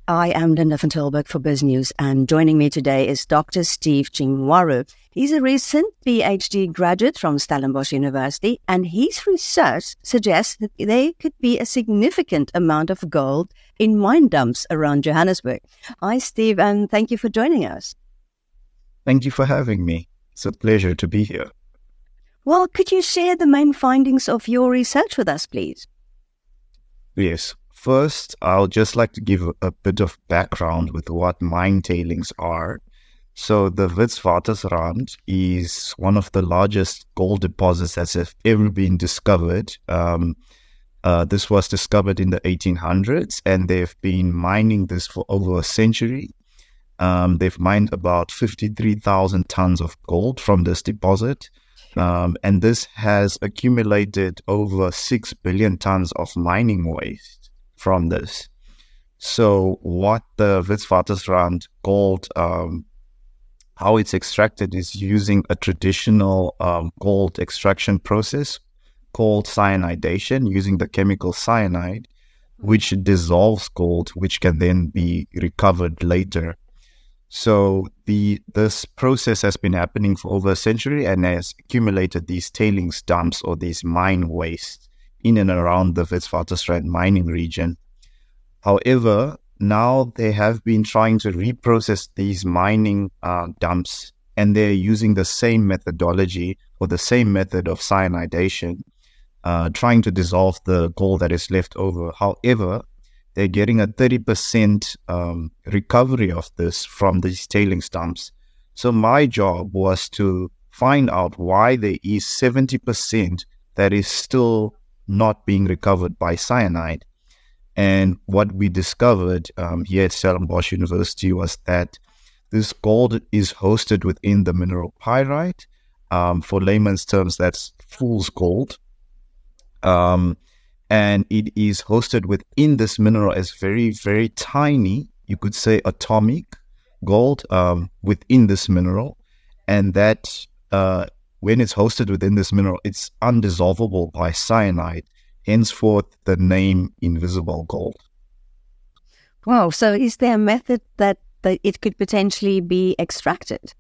I am Linda van Tilburg for BizNews, and joining me today is Dr. Steve Chingwaru. He's a recent PhD graduate from Stellenbosch University, and his research suggests that there could be a significant amount of gold in mine dumps around Johannesburg. Hi, Steve, and thank you for joining us. Thank you for having me. It's a pleasure to be here. Well, could you share the main findings of your research with us, please? Yes. First, I'll just like to give a bit of background with what mine tailings are. So the Witwatersrand is one of the largest gold deposits that have ever been discovered. This was discovered in the 1800s, and they've been mining this for over a century. They've mined about 53,000 tons of gold from this deposit. And this has accumulated over 6 billion tons of mining waste from this. So what the Witwatersrand gold, how it's extracted is using a traditional gold extraction process called cyanidation, using the chemical cyanide, which dissolves gold, which can then be recovered later. So this process has been happening for over a century and has accumulated these tailings dumps or these mine waste in and around the Witwatersrand mining region. However, now they have been trying to reprocess these mining dumps, and they're using the same methodology or the same method of cyanidation, trying to dissolve the gold that is left over. However, they're getting a 30% recovery of this from these tailings dumps. So my job was to find out why there is 70% that is still not being recovered by cyanide. And what we discovered here at Stellenbosch University was that this gold is hosted within the mineral pyrite. For layman's terms, that's fool's gold. And it is hosted within this mineral as very, very tiny, you could say atomic gold within this mineral. And that when it's hosted within this mineral, it's undissolvable by cyanide, henceforth the name invisible gold. Wow, so is there a method that it could potentially be extracted?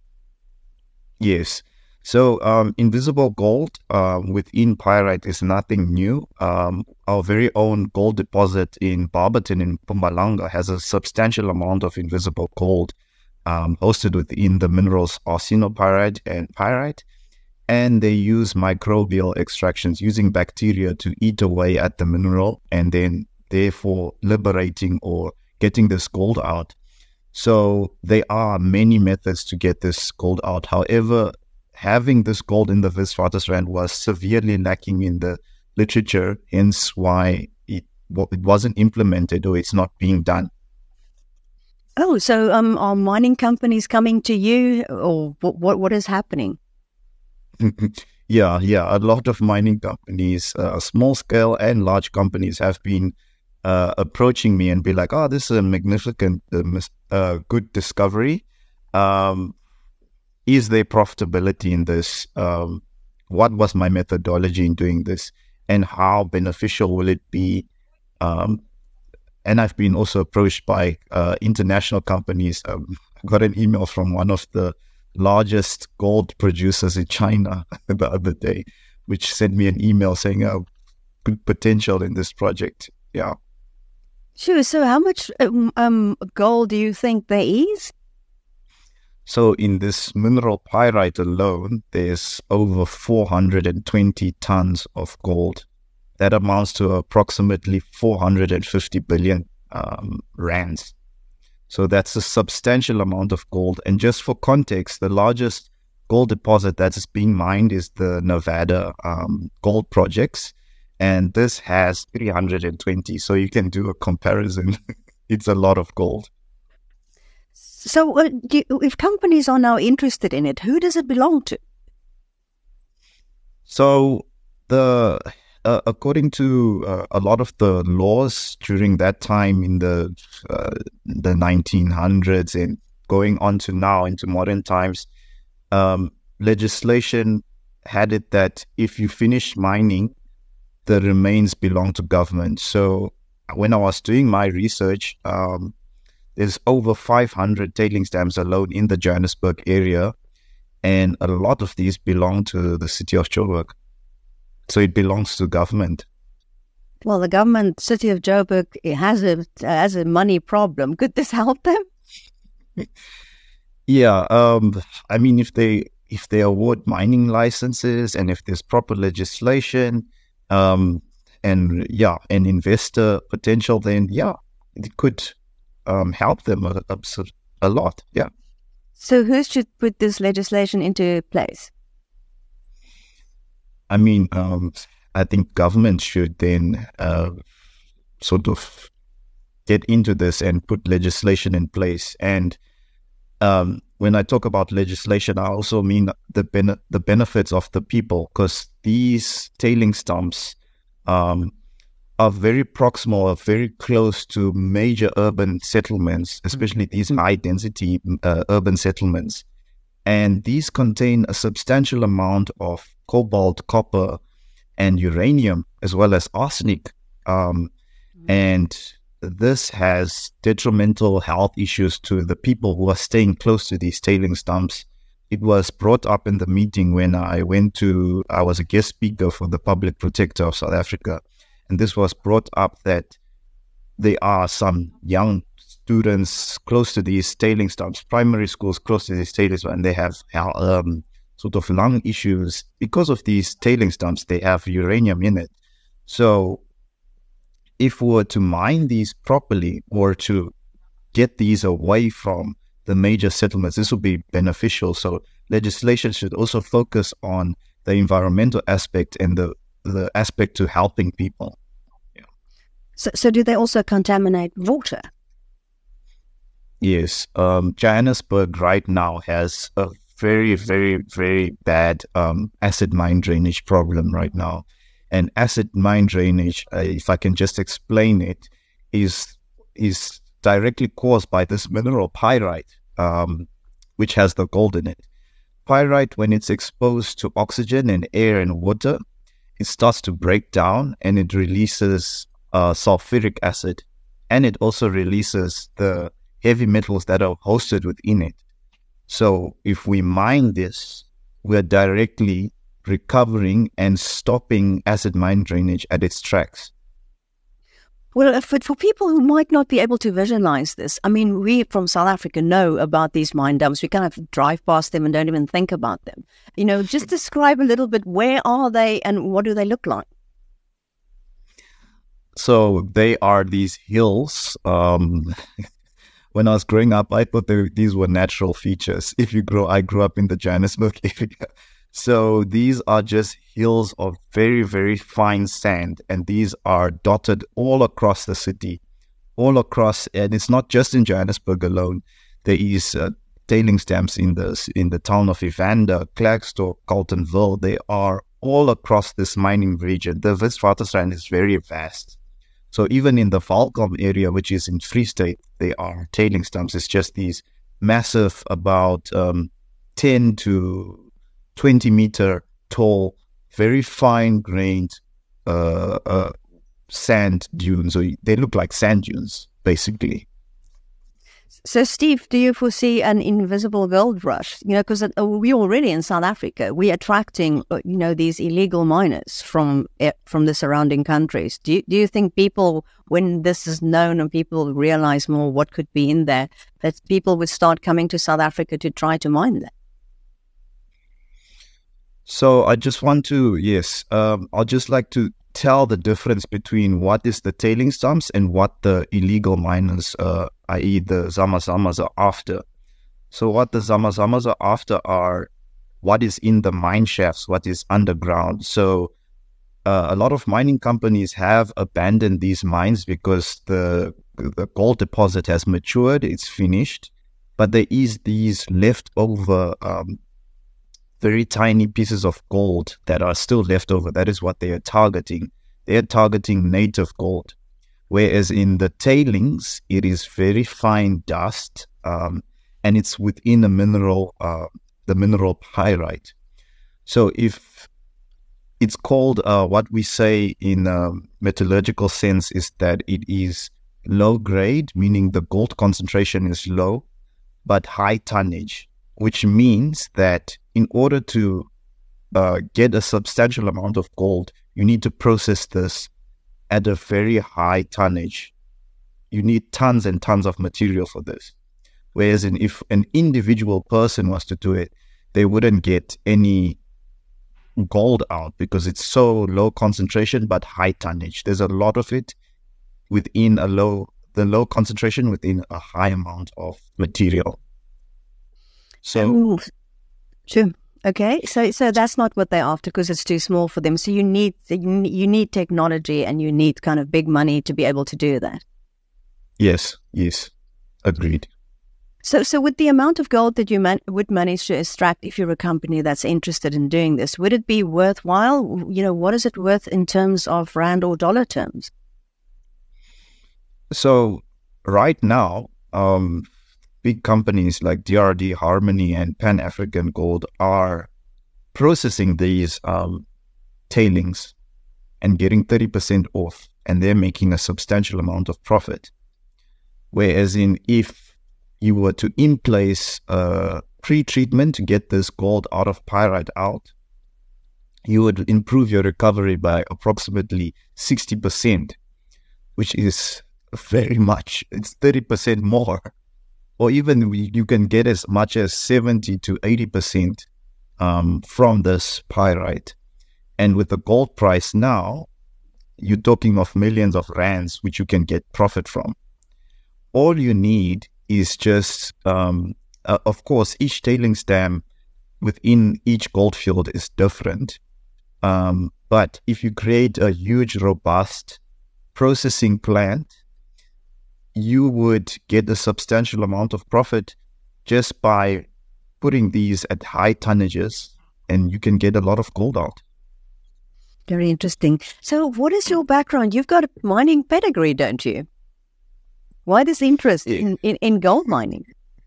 Yes. So invisible gold within pyrite is nothing new. Our very own gold deposit in Barberton in Mpumalanga has a substantial amount of invisible gold hosted within the minerals arsenopyrite and pyrite. And they use microbial extractions using bacteria to eat away at the mineral and then therefore liberating or getting this gold out. So there are many methods to get this gold out. However, having this gold in the Witwatersrand was severely lacking in the literature, hence why it wasn't implemented or it's not being done. Oh, so are mining companies coming to you, or what is happening? Yeah. A lot of mining companies, small scale and large companies, have been approaching me and be like, "Oh, this is a magnificent, good discovery. Is there profitability in this? What was my methodology in doing this, and how beneficial will it be?" And I've been also approached by international companies. I got an email from one of the largest gold producers in China the other day, which sent me an email saying, good potential in this project. Yeah. Sure. So how much gold do you think there is? So in this mineral pyrite alone, there's over 420 tons of gold. That amounts to approximately 450 billion rands. So that's a substantial amount of gold. And just for context, the largest gold deposit that is being mined is the Nevada gold projects. And this has 320. So you can do a comparison. It's a lot of gold. So if companies are now interested in it, who does it belong to? So according to a lot of the laws during that time in the 1900s and going on to now into modern times, legislation had it that if you finish mining, the remains belong to government. So when I was doing my research, There's over 500 tailings dams alone in the Johannesburg area, and a lot of these belong to the city of Joburg. So it belongs to government. Well, the government, city of Joburg, it has a money problem. Could this help them? Yeah, I mean, if they award mining licenses and if there's proper legislation, and investor potential, then it could help them a lot. Yeah. So who should put this legislation into place? I mean, I think government should then sort of get into this and put legislation in place. And when I talk about legislation, I also mean the benefits of the people, because these tailings dumps are very proximal, are very close to major urban settlements, especially these high-density urban settlements. And these contain a substantial amount of cobalt, copper, and uranium, as well as arsenic. And this has detrimental health issues to the people who are staying close to these tailings dumps. It was brought up in the meeting when I was a guest speaker for the Public Protector of South Africa. And this was brought up that there are some young students close to these tailings dumps, primary schools close to these tailings, and they have sort of lung issues because of these tailings dumps. They have uranium in it. So if we were to mine these properly or to get these away from the major settlements, this would be beneficial. So legislation should also focus on the environmental aspect and the aspect to helping people. Yeah. So do they also contaminate water? Yes. Johannesburg right now has a very, very, very bad acid mine drainage problem right now. And acid mine drainage, if I can just explain it, is directly caused by this mineral pyrite, which has the gold in it. Pyrite, when it's exposed to oxygen and air and water, it starts to break down and it releases sulfuric acid, and it also releases the heavy metals that are hosted within it. So if we mine this, we're directly recovering and stopping acid mine drainage at its tracks. Well, for people who might not be able to visualize this, I mean, we from South Africa know about these mine dumps. We kind of drive past them and don't even think about them. Just describe a little bit, where are they and what do they look like? So they are these hills. When I was growing up, I thought these were natural features. I grew up in the Johannesburg area. So these are just hills of very, very fine sand, and these are dotted all across the city, and it's not just in Johannesburg alone. There is tailings dams in the town of Evander, Klerksdorp, Carletonville. They are all across this mining region. The Witwatersrand is very vast. So even in the Valkom area, which is in Free State, there are tailings dams. It's just these massive, about 10 to 20 meter tall, very fine grained sand dunes. So they look like sand dunes, basically. So, Steve, do you foresee an invisible gold rush? Because we already in South Africa, we're attracting, these illegal miners from the surrounding countries. Do you think people, when this is known and people realize more what could be in there, that people would start coming to South Africa to try to mine that? So I just want to, I'll just like to tell the difference between what is the tailings dumps and what the illegal miners, i.e. the Zamazamas, are after. So what the Zamazamas are after are what is in the mine shafts, what is underground. So a lot of mining companies have abandoned these mines because the gold deposit has matured, it's finished, but there is these leftover very tiny pieces of gold that are still left over. That is what they are targeting. They are targeting native gold. Whereas in the tailings, it is very fine dust, and it's within the mineral pyrite. So if it's called, what we say in a metallurgical sense is that it is low grade, meaning the gold concentration is low, but high tonnage, which means that in order to get a substantial amount of gold, you need to process this at a very high tonnage. You need tons and tons of material for this. Whereas if an individual person was to do it, they wouldn't get any gold out because it's so low concentration but high tonnage. There's a lot of it within the low concentration within a high amount of material. So, sure. Okay, so that's not what they're after because it's too small for them. So you need technology and you need kind of big money to be able to do that. Yes, agreed. So with the amount of gold that you would manage to extract, if you're a company that's interested in doing this, would it be worthwhile? What is it worth in terms of rand or dollar terms? So right now, big companies like DRD, Harmony, and Pan African Gold are processing these tailings and getting 30% off, and they're making a substantial amount of profit. Whereas if you were to in place pre-treatment to get this gold out of pyrite out, you would improve your recovery by approximately 60%, which is very much. It's 30% more. Or even you can get as much as 70 to 80% from this pyrite. And with the gold price now, you're talking of millions of rands, which you can get profit from. All you need is just, of course, each tailings dam within each gold field is different. But if you create a huge, robust processing plant, you would get a substantial amount of profit just by putting these at high tonnages, and you can get a lot of gold out. Very interesting. So what is your background? You've got a mining pedigree, don't you? Why this interest in gold mining?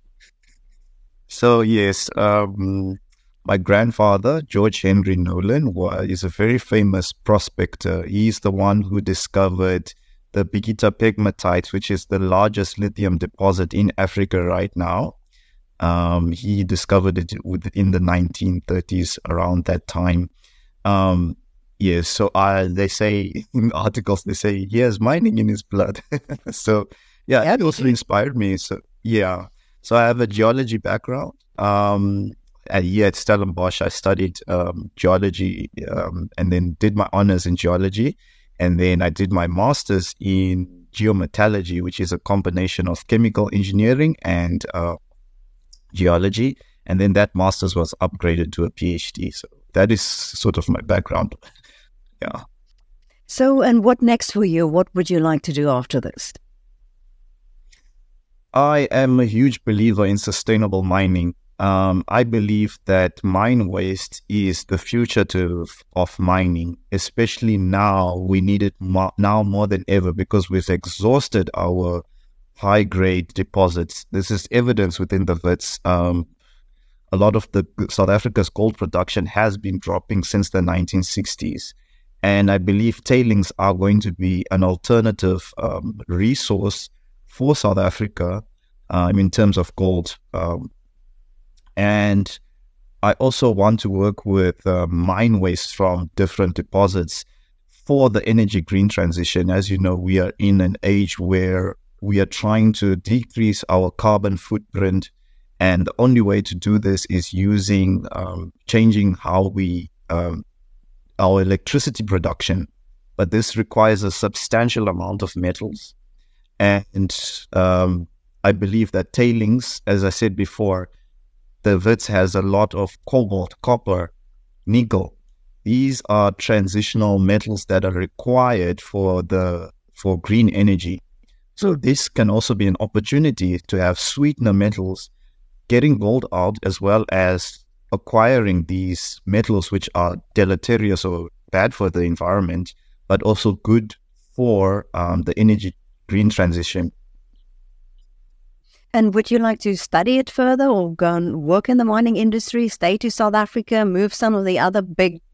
So yes, my grandfather, George Henry Nolan, is a very famous prospector. He's the one who discovered the Bikita pegmatite, which is the largest lithium deposit in Africa right now. He discovered it within the 1930s, around that time. Yes, so they say in articles, they say he has mining in his blood. So yeah, it also inspired me. So yeah, so I have a geology background. At Stellenbosch, I studied geology and then did my honors in geology. And then I did my master's in geometallurgy, which is a combination of chemical engineering and geology. And then that master's was upgraded to a PhD. So that is sort of my background. Yeah. So, and what next for you? What would you like to do after this? I am a huge believer in sustainable mining. I believe that mine waste is the future of mining, especially now. We need it now more than ever because we've exhausted our high-grade deposits. This is evidence within the Wits. A lot of the South Africa's gold production has been dropping since the 1960s. And I believe tailings are going to be an alternative resource for South Africa in terms of gold. And I also want to work with mine waste from different deposits for the energy green transition. As you know, we are in an age where we are trying to decrease our carbon footprint. And the only way to do this is using, changing how we, our electricity production. But this requires a substantial amount of metals. And I believe that tailings, as I said before, the Wits has a lot of cobalt, copper, nickel. These are transitional metals that are required for green energy. So this can also be an opportunity to have sweetener metals, getting gold out, as well as acquiring these metals which are deleterious or bad for the environment, but also good for the energy green transition. And would you like to study it further or go and work in the mining industry, stay to South Africa, move some of the other big,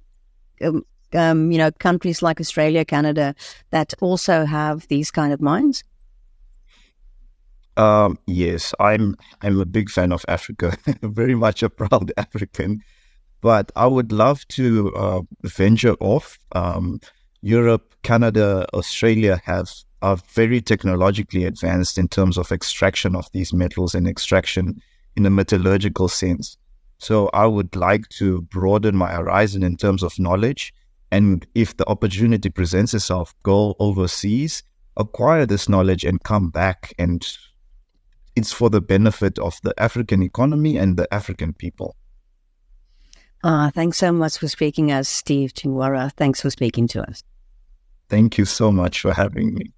countries like Australia, Canada, that also have these kind of mines? Yes, I'm a big fan of Africa, very much a proud African. But I would love to venture off. Europe, Canada, Australia are very technologically advanced in terms of extraction of these metals and extraction in a metallurgical sense. So I would like to broaden my horizon in terms of knowledge. And if the opportunity presents itself, go overseas, acquire this knowledge and come back. And it's for the benefit of the African economy and the African people. Thanks so much for speaking as Steve Chingwara. Thanks for speaking to us. Thank you so much for having me.